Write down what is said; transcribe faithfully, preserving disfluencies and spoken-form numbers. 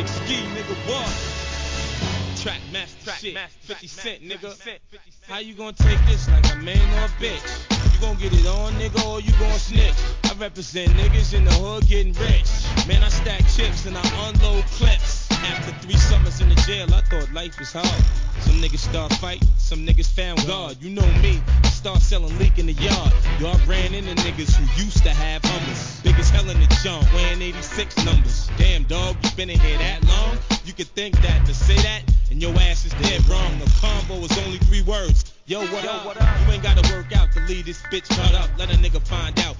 Big Ski, nigga, what? Track master Track shit, master, fifty cent, nigga. How you gonna take this like a man or a bitch? You gon' get it on, nigga, or you gon' snitch? I represent niggas in the hood getting rich. Man, I stack chips and I unload clips. After three summers in the jail, I thought life was hard. Some niggas start fighting, some niggas found God. You know me, I start selling leak in the yard. Y'all ran into niggas who used to have Hummers. Big as hell in the jump, weighing eighty-six numbers. Damn, dog, you been in here that long? You could think that to say that, and your ass is dead wrong. The combo is only three words. Yo, what, Yo, up? what up? You ain't gotta work out to leave this bitch cut up. Let a nigga find out.